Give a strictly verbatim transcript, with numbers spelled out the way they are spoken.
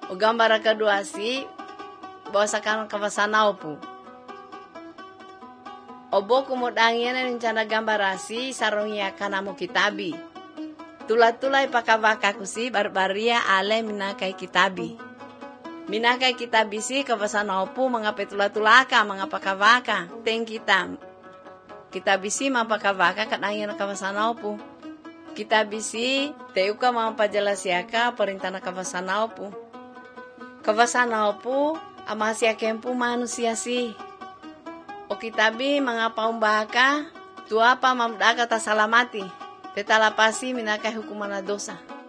O gambar kedua si bawasakan kawasanau pu. Obo kumudangin rencana gambarasi sarongnya kanamu kitabi. Tula-tulai pakavaka kusi barbaria ale minakai kitabi. Minakai kitabi si kawasanau pu mengapa tula-tulaka mengapa kavaka teng kita. Kitabi si mapakavaka kadangin kawasanau pu. Kitabi si teuka mampajalasiaka perintah kawasanau pu. Kawasanau pu amasia kempu manusia si. O kitabi mengapa umbahaka tuapa mamdaka tasalamati tetalapasi minakai hukumana dosa.